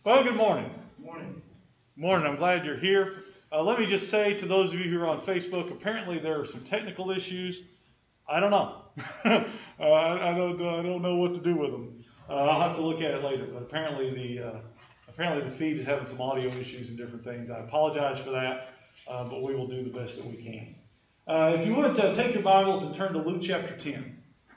Well, good morning. Good morning. Morning. I'm glad you're here. Let me just say to those of you who are on Facebook, apparently there are some technical issues. I don't know. I don't know what to do with them. I'll have to look at it later. But apparently the feed is having some audio issues and different things. I apologize for that, but we will do the best that we can. If you would take your Bibles and turn to Luke chapter 10.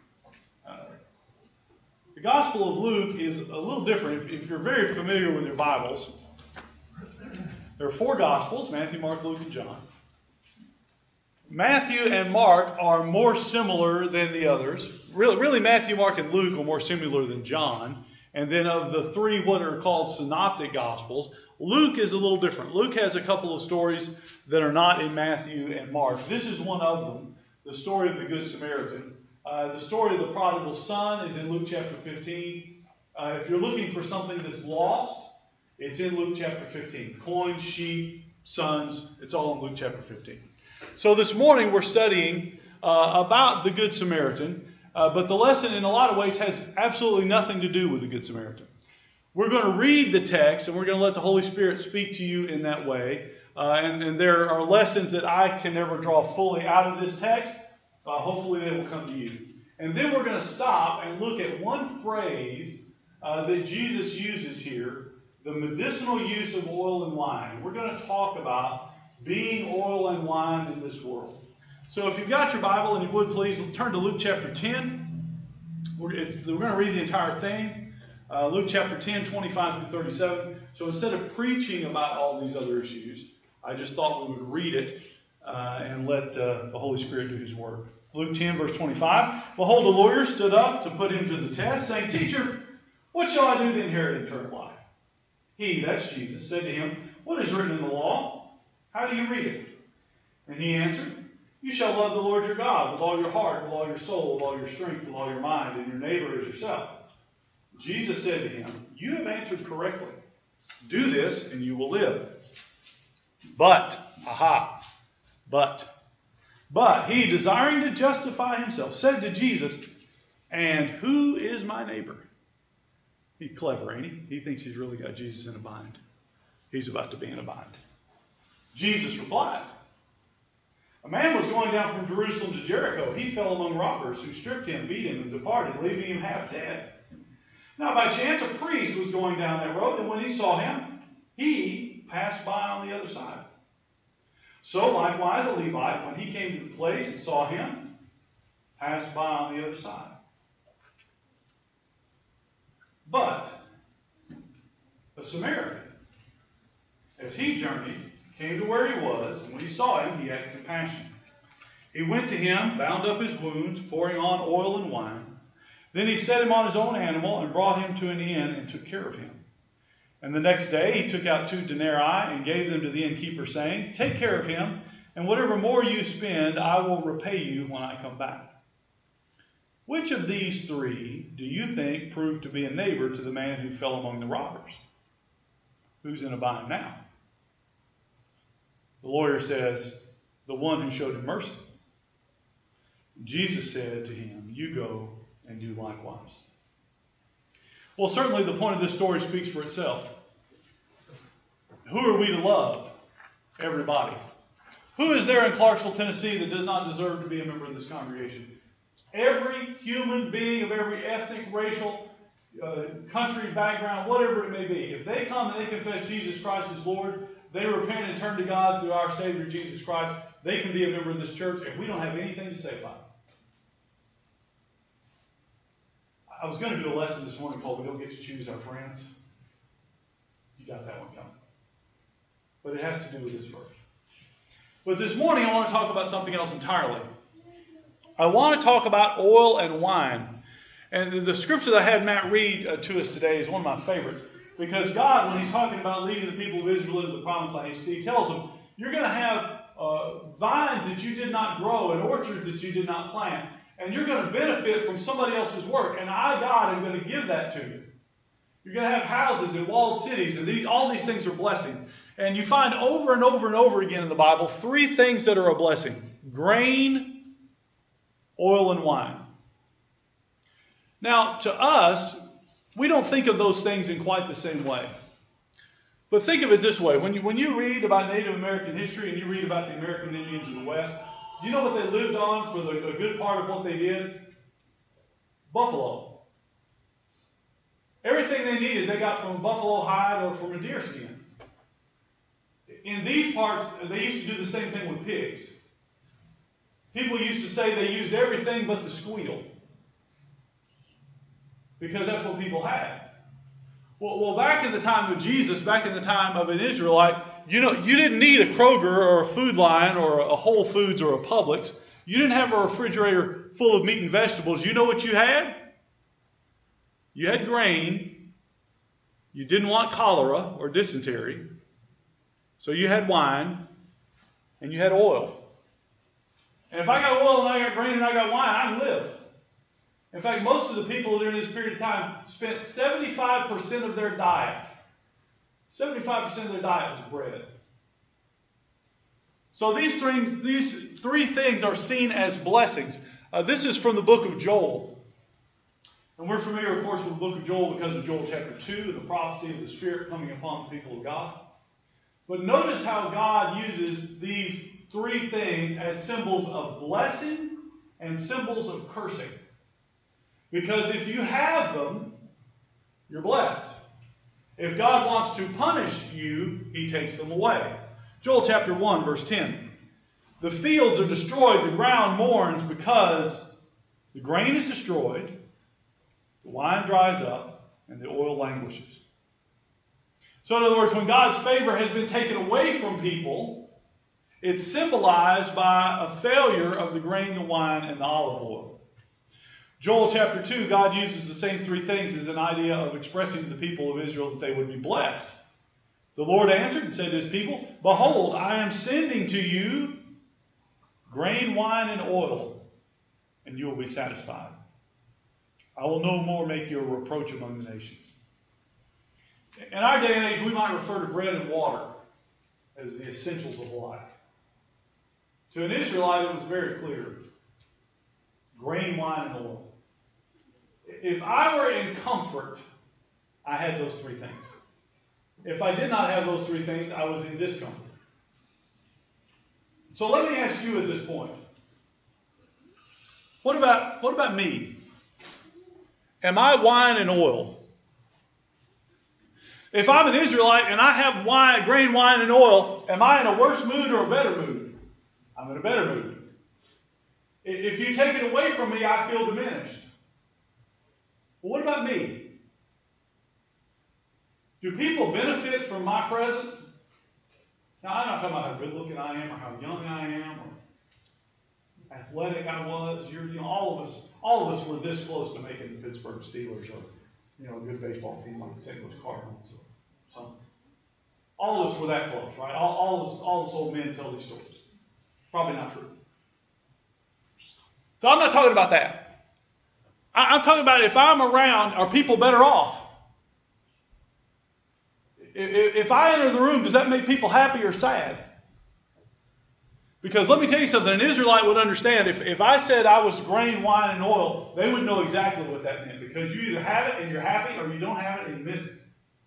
The Gospel of Luke is a little different. If you're very familiar with your Bibles, there are 4 Gospels: Matthew, Mark, Luke, and John. Matthew and Mark are more similar than the others. Really, Matthew, Mark, and Luke are more similar than John. And then of the 3 what are called synoptic Gospels, Luke is a little different. Luke has a couple of stories that are not in Matthew and Mark. This is one of them, the story of the Good Samaritan. The story of the prodigal son is in Luke chapter 15. If you're looking for something that's lost, it's in Luke chapter 15. Coins, sheep, sons, it's all in Luke chapter 15. So this morning we're studying about the Good Samaritan, but the lesson in a lot of ways has absolutely nothing to do with the Good Samaritan. We're going to read the text and we're going to let the Holy Spirit speak to you in that way. And there are lessons that I can never draw fully out of this text. Hopefully they will come to you. And then we're going to stop and look at one phrase that Jesus uses here, the medicinal use of oil and wine. We're going to talk about being oil and wine in this world. So if you've got your Bible and you would please turn to Luke chapter 10. We're going to read the entire thing. Luke chapter 10, 25 through 37. So instead of preaching about all these other issues, I just thought we would read it and let the Holy Spirit do His work. Luke 10, verse 25. Behold, a lawyer stood up to put him to the test, saying, Teacher, what shall I do to inherit eternal life? He, that's Jesus, said to him, What is written in the law? How do you read it? And he answered, You shall love the Lord your God with all your heart, with all your soul, with all your strength, with all your mind, and your neighbor as yourself. Jesus said to him, You have answered correctly. Do this, and you will live. But he, desiring to justify himself, said to Jesus, And who is my neighbor? He's clever, ain't he? He thinks he's really got Jesus in a bind. He's about to be in a bind. Jesus replied, A man was going down from Jerusalem to Jericho. He fell among robbers who stripped him, beat him, and departed, leaving him half dead. Now by chance a priest was going down that road, and when he saw him, he passed by on the other side. So likewise a Levite, when he came to the place and saw him, passed by on the other side. But a Samaritan, as he journeyed, came to where he was, and when he saw him, he had compassion. He went to him, bound up his wounds, pouring on oil and wine. Then he set him on his own animal and brought him to an inn and took care of him. And the next day he took out 2 denarii and gave them to the innkeeper, saying, Take care of him, and whatever more you spend, I will repay you when I come back. Which of these 3 do you think proved to be a neighbor to the man who fell among the robbers? Who's in a bind now? The lawyer says, The one who showed him mercy. Jesus said to him, You go and do likewise. Well, certainly the point of this story speaks for itself. Who are we to love? Everybody. Who is there in Clarksville, Tennessee that does not deserve to be a member of this congregation? Every human being of every ethnic, racial, country, background, whatever it may be. If they come and they confess Jesus Christ as Lord, they repent and turn to God through our Savior Jesus Christ, they can be a member of this church, and we don't have anything to say about it. I was going to do a lesson this morning called We Don't Get to Choose Our Friends. You got that one coming. But it has to do with this verse. But this morning I want to talk about something else entirely. I want to talk about oil and wine. And the scripture that I had Matt read to us today is one of my favorites. Because God, when He's talking about leading the people of Israel into the promised land, He tells them, you're going to have vines that you did not grow and orchards that you did not plant. And you're going to benefit from somebody else's work. And I, God, am going to give that to you. You're going to have houses and walled cities. And all these things are blessings. And you find over and over and over again in the Bible 3 things that are a blessing. Grain, oil, and wine. Now, to us, we don't think of those things in quite the same way. But think of it this way. When you read about Native American history and you read about the American Indians of the West, do you know what they lived on for a good part of what they did? Buffalo. Everything they needed they got from a buffalo hide or from a deer skin. In these parts, they used to do the same thing with pigs. People used to say they used everything but the squeal, because that's what people had. Well, back in the time of Jesus, back in the time of an Israelite, you didn't need a Kroger or a Food Lion or a Whole Foods or a Publix. You didn't have a refrigerator full of meat and vegetables. You know what you had? You had grain. You didn't want cholera or dysentery. So you had wine and you had oil. And if I got oil and I got grain and I got wine, I can live. In fact, most of the people during this period of time spent 75% of their diet. 75% of their diet was bread. So these three things are seen as blessings. This is from the book of Joel. And we're familiar, of course, with the book of Joel because of Joel chapter 2 and the prophecy of the Spirit coming upon the people of God. But notice how God uses these three things as symbols of blessing and symbols of cursing. Because if you have them, you're blessed. If God wants to punish you, He takes them away. Joel chapter 1, verse 10. The fields are destroyed, the ground mourns because the grain is destroyed, the wine dries up, and the oil languishes. So in other words, when God's favor has been taken away from people, it's symbolized by a failure of the grain, the wine, and the olive oil. Joel chapter 2, God uses the same three things as an idea of expressing to the people of Israel that they would be blessed. The Lord answered and said to His people, Behold, I am sending to you grain, wine, and oil, and you will be satisfied. I will no more make you a reproach among the nations. In our day and age, we might refer to bread and water as the essentials of life. To an Israelite, it was very clear. Grain, wine, and oil. If I were in comfort, I had those three things. If I did not have those three things, I was in discomfort. So let me ask you at this point. What about me? Am I wine and oil? If I'm an Israelite and I have grain, wine, and oil, am I in a worse mood or a better mood? I'm in a better mood. If you take it away from me, I feel diminished. Well, what about me? Do people benefit from my presence? Now, I'm not talking about how good looking I am or how young I am or athletic I was. All of us were this close to making the Pittsburgh Steelers or a good baseball team like the St. Louis Cardinals or something. All of us were that close, right? All of us old men tell these stories. Probably not true. So I'm not talking about that. I'm talking about if I'm around, are people better off? If I enter the room, does that make people happy or sad? Because let me tell you something, an Israelite would understand. If I said I was grain, wine, and oil, they would know exactly what that meant. Because you either have it and you're happy, or you don't have it and you miss it.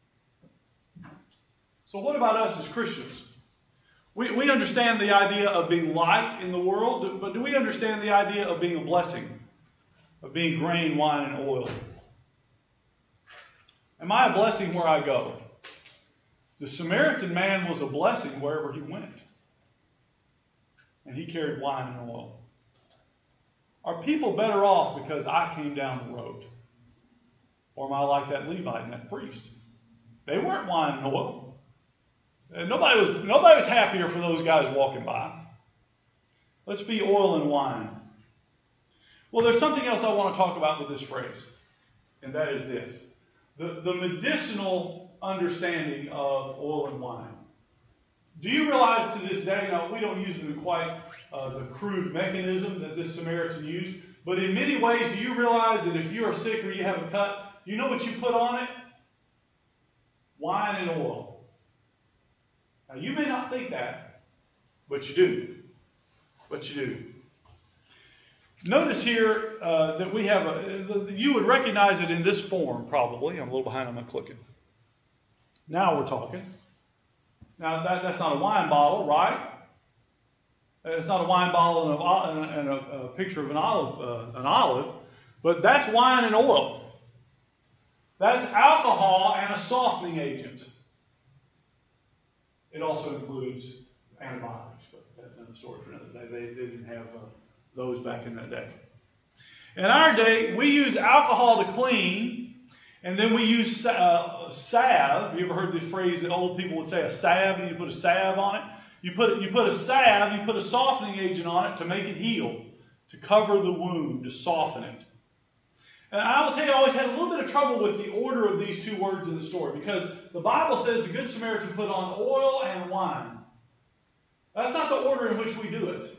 So what about us as Christians? We understand the idea of being light in the world, but do we understand the idea of being a blessing? Of being grain, wine, and oil? Am I a blessing where I go? The Samaritan man was a blessing wherever he went. And he carried wine and oil. Are people better off because I came down the road? Or am I like that Levite and that priest? They weren't wine and oil. Nobody was happier for those guys walking by. Let's be oil and wine. Well, there's something else I want to talk about with this phrase. And that is this. The medicinal understanding of oil and wine. Do you realize to this day, now we don't use it in quite the crude mechanism that this Samaritan used, but in many ways, do you realize that if you are sick or you have a cut, you know what you put on it? Wine and oil. Now you may not think that, but you do. But you do. Notice here that we have you would recognize it in this form probably. I'm a little behind on my clicking. Now we're talking. Now, that's not a wine bottle, right? It's not a wine bottle and a picture of an olive, but that's wine and oil. That's alcohol and a softening agent. It also includes antibiotics, but that's another story for another day. They didn't have those back in that day. In our day, we use alcohol to clean, and then we use salve. You ever heard the phrase that old people would say, a salve? You need to put a salve on it. You put a salve, you put a softening agent on it to make it heal, to cover the wound, to soften it. And I will tell you, I always had a little bit of trouble with the order of these two words in the story, because the Bible says the Good Samaritan put on oil and wine. That's not the order in which we do it.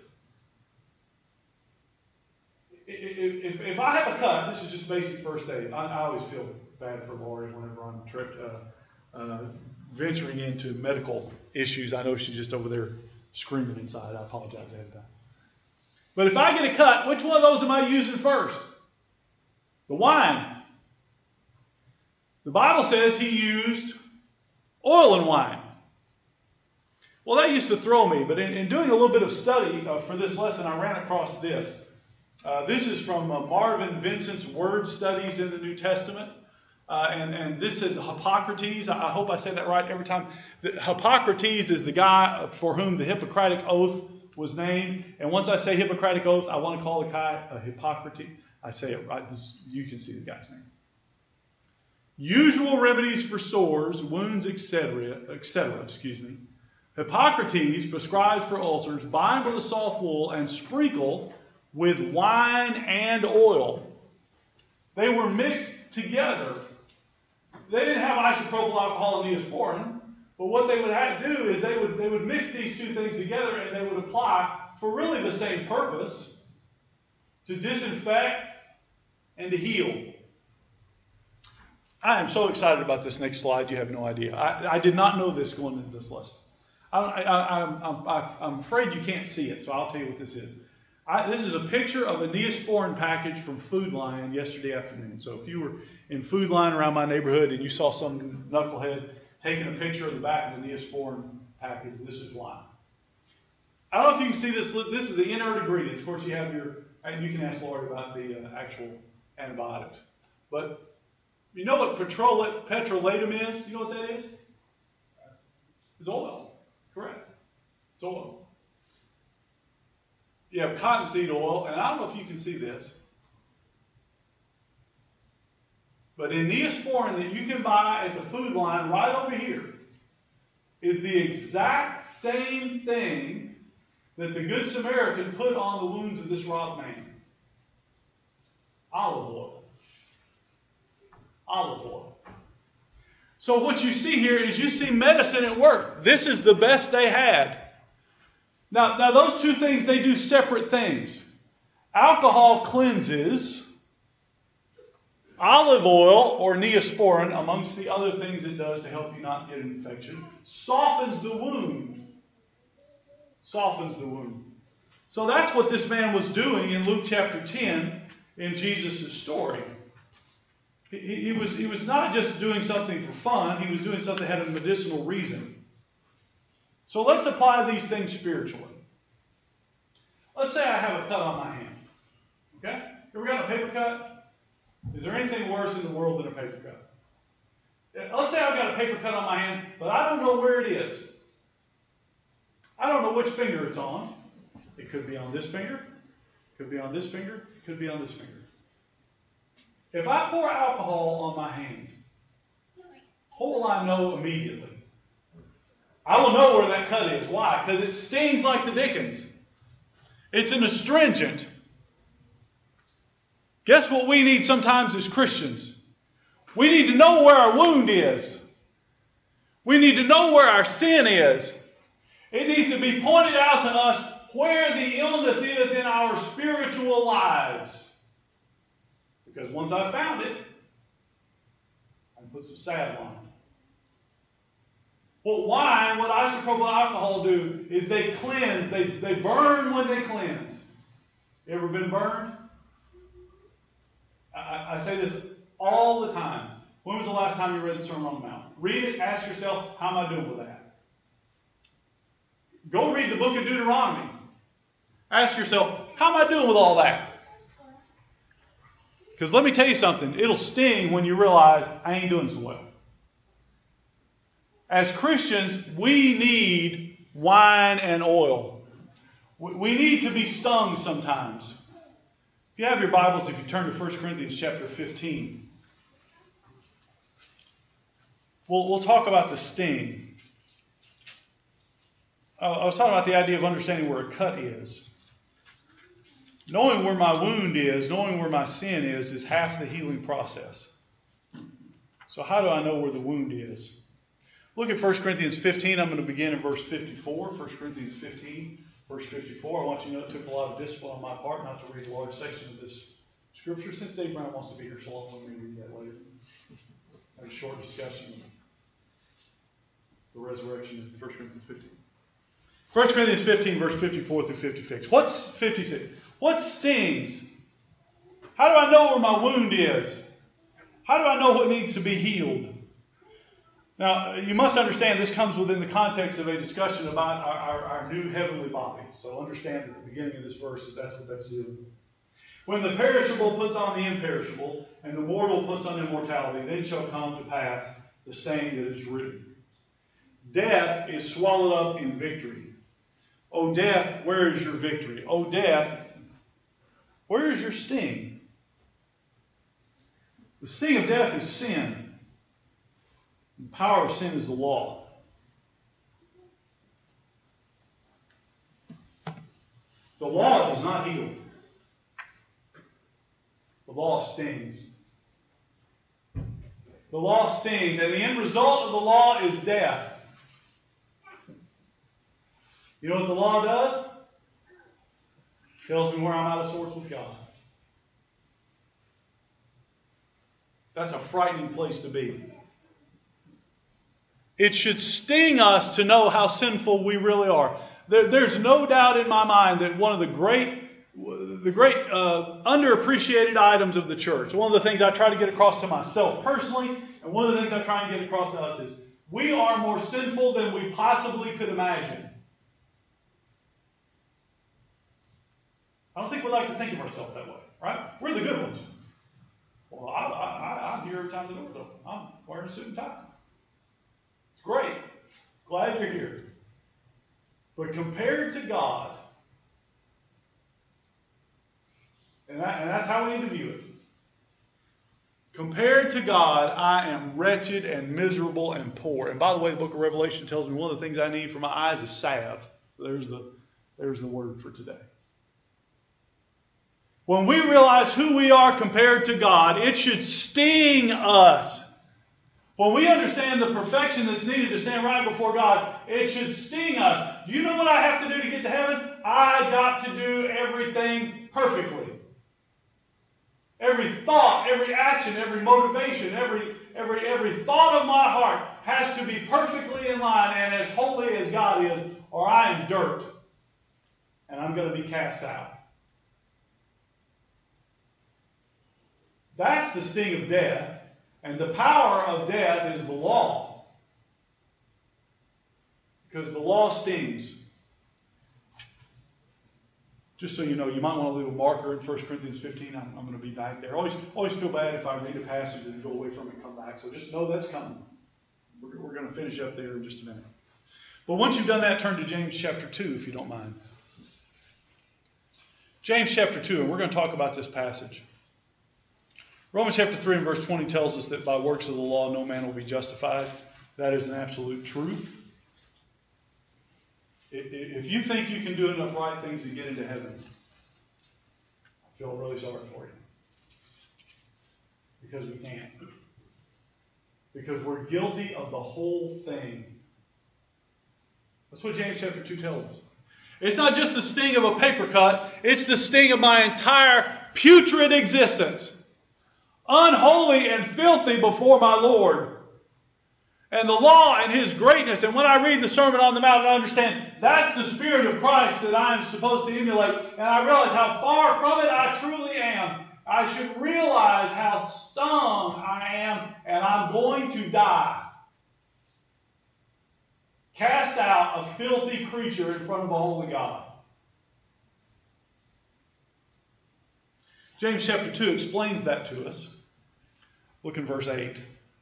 If I have a cut, this is just basic first aid. I always feel bad for Lori whenever I'm venturing into medical issues. I know she's just over there screaming inside. I apologize ahead of time. But if I get a cut, which one of those am I using first? The wine. The Bible says he used oil and wine. Well, that used to throw me, but in doing a little bit of study for this lesson, I ran across this. This is from Marvin Vincent's Word Studies in the New Testament. And this is Hippocrates. I hope I say that right every time. Hippocrates is the guy for whom the Hippocratic Oath was named. And once I say Hippocratic Oath, I want to call the guy a Hippocrates. I say it right. You can see the guy's name. Usual remedies for sores, wounds, etc. Hippocrates prescribes for ulcers, bind with a soft wool and sprinkle with wine and oil. They were mixed together. They didn't have isopropyl alcohol and Neosporin, but what they would have to do is they would mix these two things together, and they would apply for really the same purpose, to disinfect and to heal. I am so excited about this next slide, you have no idea. I did not know this going into this lesson. I'm afraid you can't see it, so I'll tell you what this is. This is a picture of a Neosporin package from Food Lion yesterday afternoon. So if you were in Food Lion around my neighborhood and you saw some knucklehead taking a picture of the back of the Neosporin package, this is why. I don't know if you can see this. This is the inert ingredients. Of course, you have and you can ask Lori about the actual antibiotics. But you know what petrolatum is? You know what that is? It's oil. Correct. It's oil. You have cottonseed oil, and I don't know if you can see this, but in Neosporin that you can buy at the Food Line right over here is the exact same thing that the Good Samaritan put on the wounds of this robbed man. Olive oil. Olive oil. So what you see here is you see medicine at work. This is the best they had. Now those two things, they do separate things. Alcohol cleanses. Olive oil, or Neosporin, amongst the other things it does to help you not get an infection, softens the wound. Softens the wound. So that's what this man was doing in Luke chapter 10 in Jesus' story. He was not just doing something for fun. He was doing something that had a medicinal reason. So let's apply these things spiritually. Let's say I have a cut on my hand. Okay? Ever got a paper cut? Is there anything worse in the world than a paper cut? Let's say I've got a paper cut on my hand, but I don't know where it is. I don't know which finger it's on. It could be on this finger. It could be on this finger. It could be on this finger. If I pour alcohol on my hand, what will I know immediately? I will know where that cut is. Why? Because it stings like the dickens. It's an astringent. Guess what we need sometimes as Christians? We need to know where our wound is. We need to know where our sin is. It needs to be pointed out to us where the illness is in our spiritual lives. Because once I found it, I can put some salve on it. What wine, what isopropyl alcohol do is they cleanse. They burn when they cleanse. You ever been burned? I say this all the time. When was the last time you read the Sermon on the Mount? Read it, ask yourself, how am I doing with that? Go read the book of Deuteronomy. Ask yourself, how am I doing with all that? Because let me tell you something. It'll sting when you realize I ain't doing so well. As Christians, we need wine and oil. We need to be stung sometimes. If you have your Bibles, if you turn to 1 Corinthians chapter 15, we'll talk about the sting. I was talking about the idea of understanding where a cut is. Knowing where my wound is, knowing where my sin is half the healing process. So how do I know where the wound is? Look at 1 Corinthians 15. I'm going to begin in verse 54. 1 Corinthians 15, verse 54. I want you to know it took a lot of discipline on my part not to read a large section of this scripture. Since Dave Brown wants to be here, so I'll let me read that later. Have a short discussion of the resurrection in 1 Corinthians 15. 1 Corinthians 15, verse 54 through 56. What's 56? What stings? How do I know where my wound is? How do I know what needs to be healed? Now, you must understand this comes within the context of a discussion about our new heavenly body. So understand at the beginning of this verse that that's what that's doing. When the perishable puts on the imperishable, and the mortal puts on immortality, then shall come to pass the saying that is written. Death is swallowed up in victory. O death, where is your victory? O death, where is your sting? The sting of death is sin. The power of sin is the law. The law does not heal. The law stings. The law stings, and the end result of the law is death. You know what the law does? It tells me where I'm out of sorts with God. That's a frightening place to be. It should sting us to know how sinful we really are. There's no doubt in my mind that one of the great underappreciated items of the church, one of the things I try to get across to myself personally, and one of the things I try to get across to us is we are more sinful than we possibly could imagine. I don't think we like to think of ourselves that way, right? We're the good ones. Well, I'm here every time the door's open. I'm wearing a suit and tie. It's great. Glad you're here. But compared to God, and that's how we need to view it. Compared to God, I am wretched and miserable and poor. And by the way, the book of Revelation tells me one of the things I need for my eyes is salve. There's the word for today. When we realize who we are compared to God, it should sting us. When we understand the perfection that's needed to stand right before God, it should sting us. Do you know what I have to do to get to heaven? I got to do everything perfectly. Every thought, every action, every motivation, every thought of my heart has to be perfectly in line and as holy as God is, or I am dirt. And I'm going to be cast out. That's the sting of death. And the power of death is the law. Because the law stings. Just so you know, you might want to leave a marker in 1 Corinthians 15. I'm going to be back there. Always feel bad if I read a passage and go away from it and come back. So just know that's coming. We're going to finish up there in just a minute. But once you've done that, turn to James chapter 2, if you don't mind. James chapter 2, and we're going to talk about this passage. Romans chapter 3 and verse 20 tells us that by works of the law no man will be justified. That is an absolute truth. If you think you can do enough right things to get into heaven, I feel really sorry for you. Because we can't. Because we're guilty of the whole thing. That's what James chapter 2 tells us. It's not just the sting of a paper cut. It's the sting of my entire putrid existence. Unholy and filthy before my Lord. And the law and His greatness. And when I read the Sermon on the Mount, I understand that's the Spirit of Christ that I am supposed to emulate. And I realize how far from it I truly am. I should realize how stung I am, and I'm going to die. Cast out a filthy creature in front of a holy God. James chapter 2 explains that to us. Look in verse 8.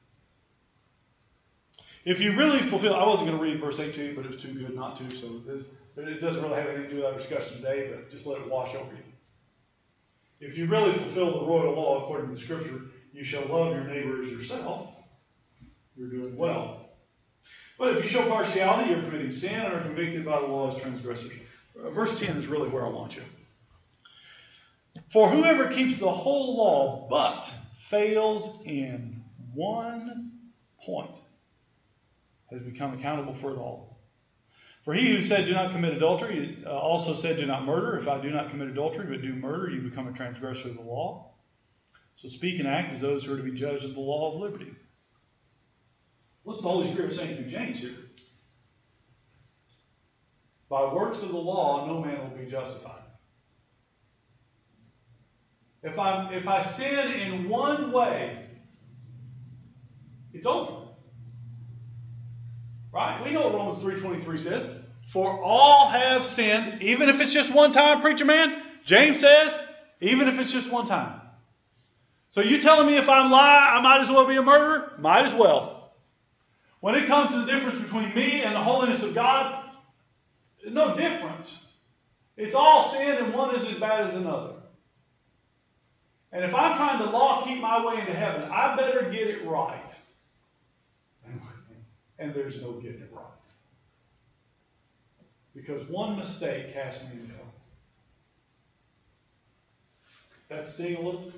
If you really fulfill, I wasn't going to read verse 8 to you, but it was too good not to, so it doesn't really have anything to do with our discussion today, but just let it wash over you. If you really fulfill the royal law according to the Scripture, you shall love your neighbor as yourself. You're doing well. But if you show partiality, you're committing sin and are convicted by the law as transgressors. Verse 10 is really where I want you. For whoever keeps the whole law but fails in one point has become accountable for it all. For he who said, do not commit adultery, also said, do not murder. If I do not commit adultery, but do murder, you become a transgressor of the law. So speak and act as those who are to be judged of the law of liberty. What's the Holy Spirit saying through James here? By works of the law, no man will be justified. If I sin in one way, it's over. Right? We know what Romans 3:23 says. For all have sinned, even if it's just one time, preacher man. James says, even if it's just one time. So you telling me if I'm lying, I might as well be a murderer? Might as well. When it comes to the difference between me and the holiness of God, no difference. It's all sin and one is as bad as another. And if I'm trying to keep my way into heaven, I better get it right. And there's no getting it right. Because one mistake cast me into hell. That sting a little?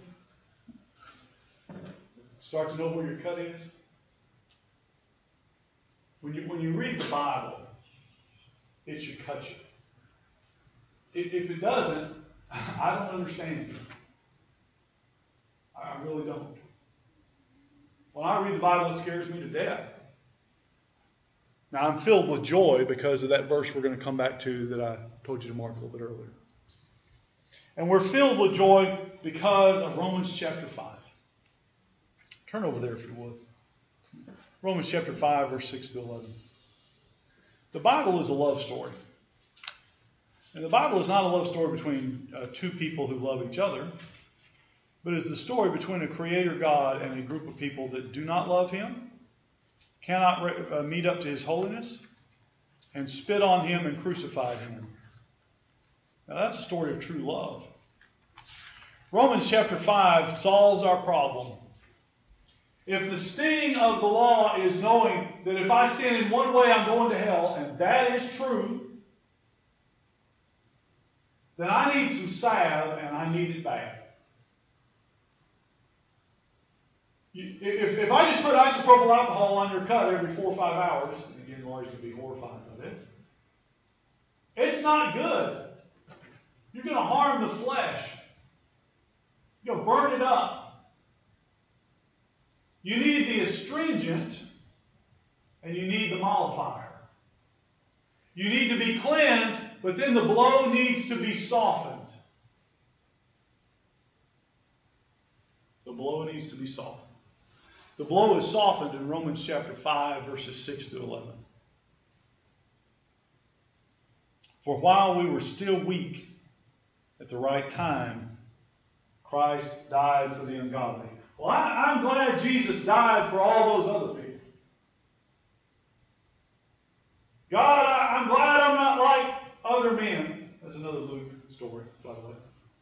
Start to know where your cut is? When you read the Bible, it should cut you. If it doesn't, I don't understand it. I really don't. When I read the Bible, it scares me to death. Now, I'm filled with joy because of that verse we're going to come back to that I told you to mark a little bit earlier. And we're filled with joy because of Romans chapter 5. Turn over there if you would. Romans chapter 5, verse 6 to 11. The Bible is a love story. And the Bible is not a love story between two people who love each other, but is the story between a creator God and a group of people that do not love him, cannot meet up to his holiness, and spit on him and crucified him. Now that's a story of true love. Romans chapter 5 solves our problem. If the sting of the law is knowing that if I sin in one way I'm going to hell, and that is true, then I need some salve and I need it bad. If I just put isopropyl alcohol on your cut every 4 or 5 hours, and again, Lori's going to be horrified by this, it's not good. You're going to harm the flesh. You're going to burn it up. You need the astringent, and you need the mollifier. You need to be cleansed, but then the blow needs to be softened. The blow needs to be softened. The blow is softened in Romans chapter 5, verses 6 to 11. For while we were still weak, at the right time, Christ died for the ungodly. Well, I'm glad Jesus died for all those other people. God, I'm glad I'm not like other men. That's another Luke story, by the way.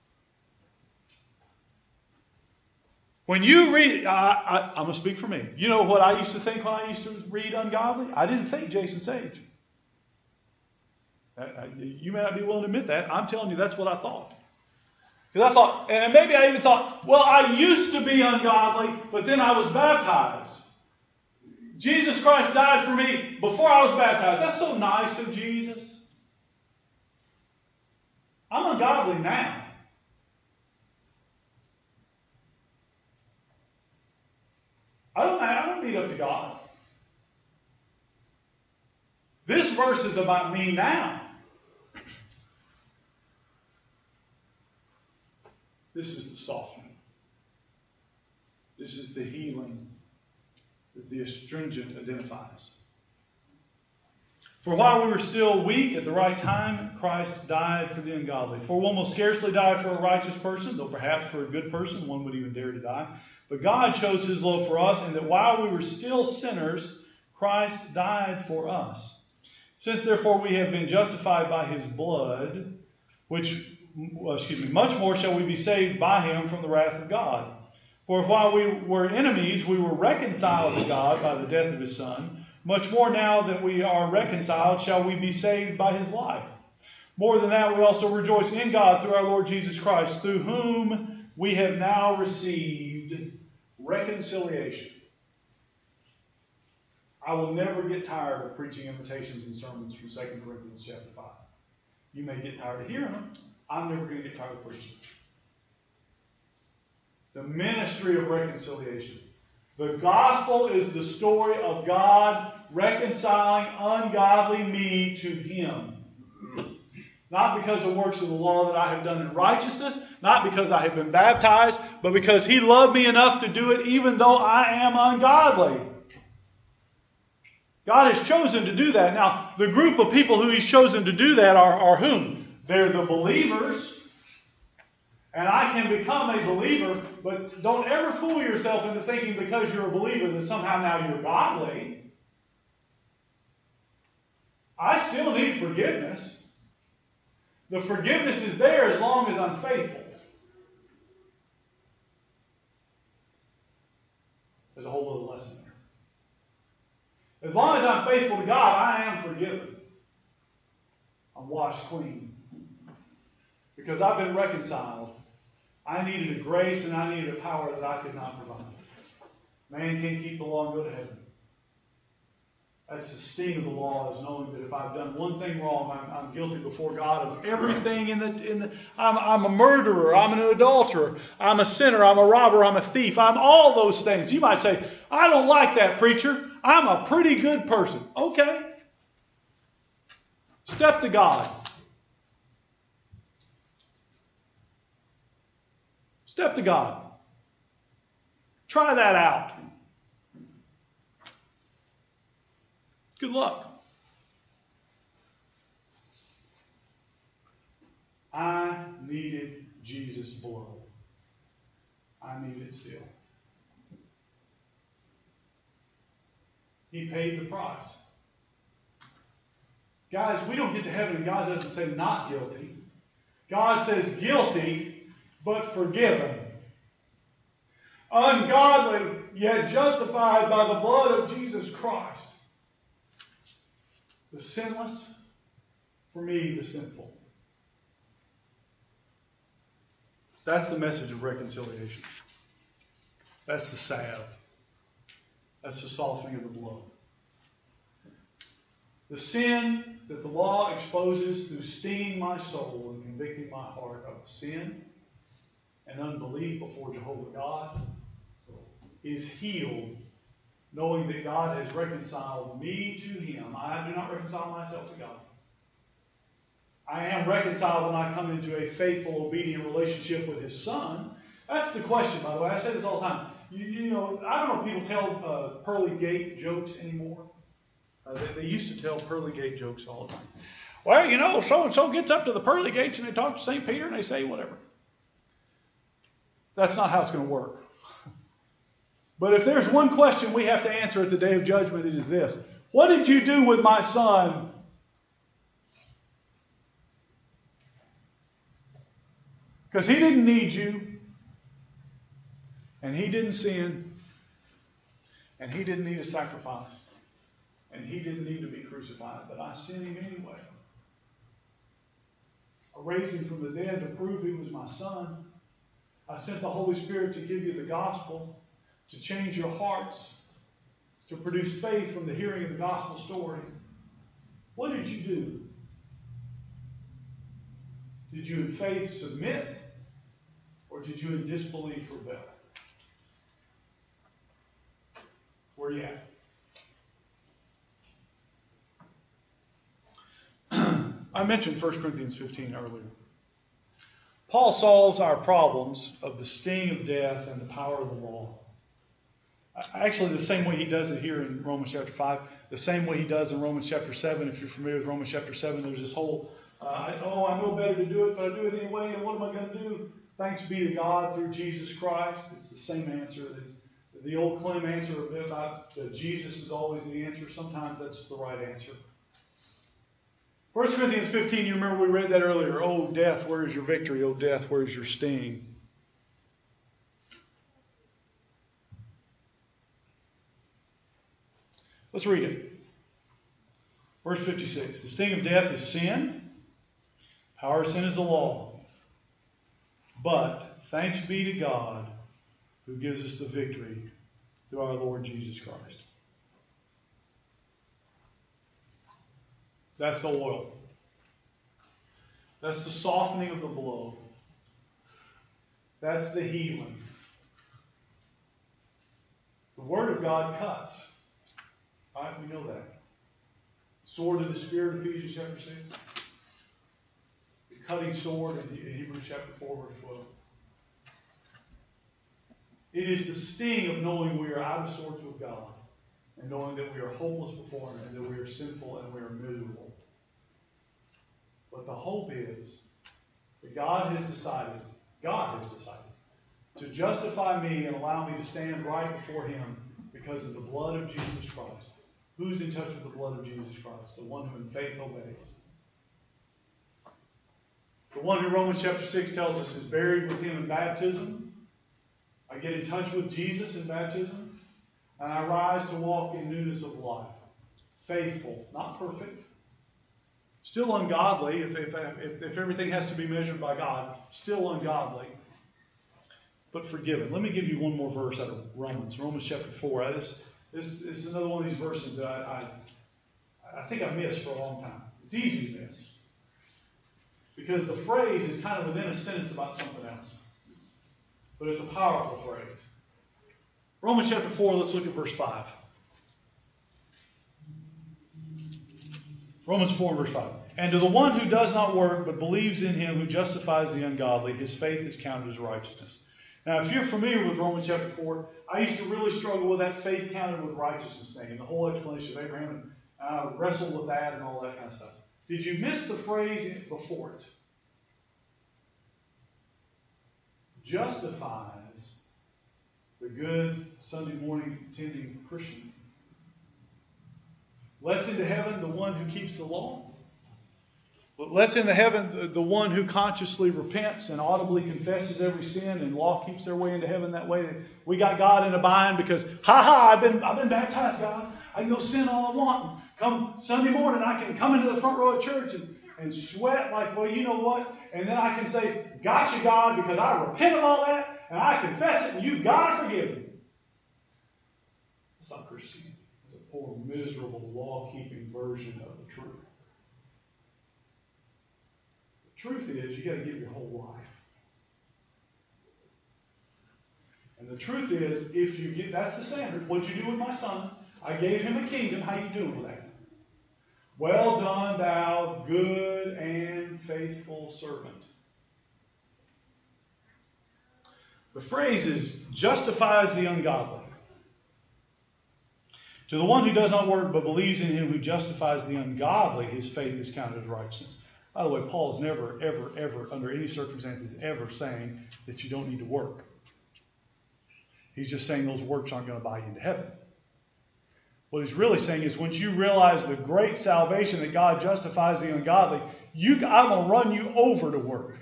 When you read, I'm going to speak for me. You know what I used to think when I used to read ungodly? I didn't think Jason Sage. You may not be willing to admit that. I'm telling you that's what I thought. Because I thought, and maybe I even thought, well, I used to be ungodly, but then I was baptized. Jesus Christ died for me before I was baptized. That's so nice of Jesus. I'm ungodly now. I don't meet up to God. This verse is about me now. This is the softening. This is the healing that the astringent identifies. For while we were still weak, at the right time, Christ died for the ungodly. For one will scarcely die for a righteous person, though perhaps for a good person one would even dare to die. But God shows his love for us, in that while we were still sinners, Christ died for us. Since therefore we have been justified by his blood, much more shall we be saved by him from the wrath of God. For if while we were enemies, we were reconciled to God by the death of his Son, much more now that we are reconciled, shall we be saved by his life. More than that, we also rejoice in God through our Lord Jesus Christ, through whom we have now received reconciliation. I will never get tired of preaching invitations and sermons from 2 Corinthians chapter 5. You may get tired of hearing them. I'm never going to get tired of preaching. The ministry of reconciliation. The gospel is the story of God reconciling ungodly me to him. Not because of works of the law that I have done in righteousness, not because I have been baptized, but because he loved me enough to do it even though I am ungodly. God has chosen to do that. Now, the group of people who he's chosen to do that are whom? They're the believers. And I can become a believer, but don't ever fool yourself into thinking because you're a believer that somehow now you're godly. I still need forgiveness. The forgiveness is there as long as I'm faithful. There's a whole little lesson there. As long as I'm faithful to God, I am forgiven. I'm washed clean. Because I've been reconciled. I needed a grace and I needed a power that I could not provide. Man can't keep the law and go to heaven. That's the sting of the law, is knowing that if I've done one thing wrong, I'm guilty before God of everything I'm a murderer, I'm an adulterer, I'm a sinner, I'm a robber, I'm a thief, I'm all those things. You might say, I don't like that, preacher. I'm a pretty good person. Okay. Step to God. Step to God. Try that out. Good luck. I needed Jesus' blood. I need it still. He paid the price. Guys, we don't get to heaven and God doesn't say not guilty. God says guilty, but forgiven. Ungodly, yet justified by the blood of Jesus Christ. The sinless, for me, the sinful. That's the message of reconciliation. That's the salve. That's the softening of the blow. The sin that the law exposes through stinging my soul and convicting my heart of sin and unbelief before Jehovah God is healed, knowing that God has reconciled me to him. I do not reconcile myself to God. I am reconciled when I come into a faithful, obedient relationship with his Son. That's the question, by the way. I say this all the time. You know, I don't know if people tell pearly gate jokes anymore. They used to tell pearly gate jokes all the time. Well, you know, so-and-so gets up to the pearly gates and they talk to St. Peter and they say whatever. That's not how it's going to work. But if there's one question we have to answer at the day of judgment, it is this. What did you do with my son? Because he didn't need you. And he didn't sin. And he didn't need a sacrifice. And he didn't need to be crucified. But I sent him anyway. I raised him from the dead to prove he was my son. I sent the Holy Spirit to give you the gospel, to change your hearts, to produce faith from the hearing of the gospel story. What did you do? Did you in faith submit? Or did you in disbelief rebel? Where are you at? I mentioned 1 Corinthians 15 earlier. Paul solves our problems of the sting of death and the power of the law. Actually, the same way he does it here in Romans chapter 5. the same way he does in Romans chapter 7. If you're familiar with Romans chapter 7, there's this whole, I know better to do it, but I do it anyway, and what am I going to do? Thanks be to God through Jesus Christ. It's the same answer. The old Clem answer about Jesus is always the answer. Sometimes that's the right answer. 1 Corinthians 15, you remember we read that earlier. Oh, death, where is your victory? Oh, death, where is your sting? Let's read it. Verse 56. The sting of death is sin. Power of sin is the law. But thanks be to God who gives us the victory through our Lord Jesus Christ. That's the oil. That's the softening of the blow. That's the healing. The Word of God cuts. All right, we know that. Sword of the Spirit, Ephesians chapter 6. The cutting sword in Hebrews chapter 4, verse 12. It is the sting of knowing we are out of sorts with God, and knowing that we are hopeless before Him, and that we are sinful and we are miserable. But the hope is that God has decided to justify me and allow me to stand right before Him because of the blood of Jesus Christ. Who's in touch with the blood of Jesus Christ? The one who in faith obeys. The one who Romans chapter 6 tells us is buried with Him in baptism. I get in touch with Jesus in baptism, and I rise to walk in newness of life. Faithful, not perfect. Still ungodly, if everything has to be measured by God, still ungodly, but forgiven. Let me give you one more verse out of Romans chapter 4. This is another one of these verses that I think I missed for a long time. It's easy to miss, because the phrase is kind of within a sentence about something else. But it's a powerful phrase. Romans chapter 4, let's look at verse 5. Romans 4, verse 5. And to the one who does not work, but believes in Him who justifies the ungodly, his faith is counted as righteousness. Now, if you're familiar with Romans chapter 4, I used to really struggle with that faith counted with righteousness thing, and the whole explanation of Abraham, and I wrestled with that and all that kind of stuff. Did you miss the phrase before it? Justifies the good Sunday morning attending Christian. Lets into heaven the one who keeps the law. Lets into heaven the one who consciously repents and audibly confesses every sin, and law keeps their way into heaven that way. We got God in a bind because, I've been baptized, God. I can go sin all I want. Come Sunday morning, I can come into the front row of church and sweat like, well, you know what? And then I can say, gotcha, God, because I repent of all that, and I confess it, and you got to forgive me. That's not Christianity. It's a poor, miserable, law-keeping version of the truth. The truth is, you got to give your whole life. And the truth is, if you get, that's the standard. What'd you do with my son? I gave him a kingdom. How you doing with that? Well done, thou good and faithful servant. The phrase is justifies the ungodly. To the one who does not work but believes in Him who justifies the ungodly, his faith is counted as righteousness. By the way, Paul is never, ever, ever, under any circumstances, ever saying that you don't need to work. He's just saying those works aren't going to buy you into heaven. What he's really saying is once you realize the great salvation that God justifies the ungodly, I'm going to run you over to work.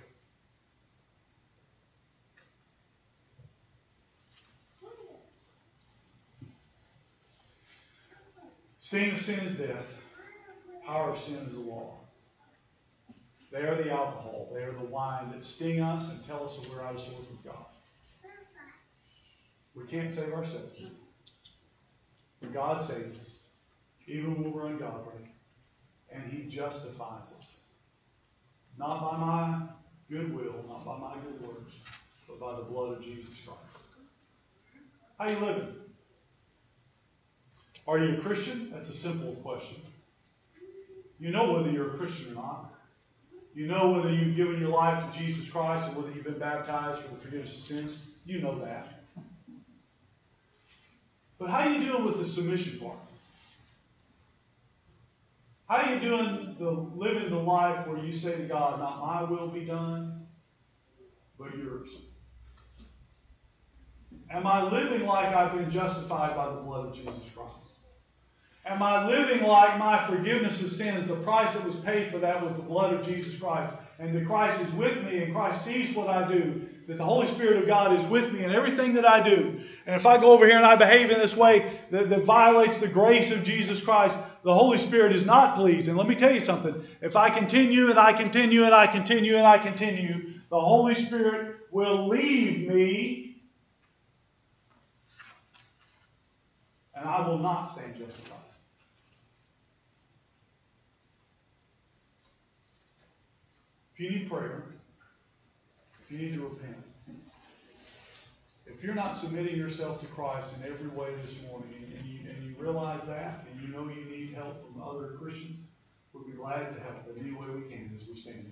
Sting of sin is death. Power of sin is the law. They are the alcohol. They are the wine that sting us and tell us that we're out of sorts with God. We can't save ourselves. But God saves us, even when we're ungodly, and He justifies us. Not by my good will, not by my good works, but by the blood of Jesus Christ. How are you living? Are you a Christian? That's a simple question. You know whether you're a Christian or not. You know whether you've given your life to Jesus Christ or whether you've been baptized for the forgiveness of sins. You know that. But how are you doing with the submission part? How are you doing living the life where you say to God, not my will be done, but yours? Am I living like I've been justified by the blood of Jesus Christ? Am I living like my forgiveness of sins, the price that was paid for that was the blood of Jesus Christ, and that Christ is with me and Christ sees what I do, that the Holy Spirit of God is with me in everything that I do. And if I go over here and I behave in this way that violates the grace of Jesus Christ, the Holy Spirit is not pleased. And let me tell you something. If I continue and I continue and I continue and I continue, the Holy Spirit will leave me and I will not stand justified. If you need prayer, if you need to repent, if you're not submitting yourself to Christ in every way this morning, and you realize that, and you know you need help from other Christians, we'll be glad to help in any way we can as we stand.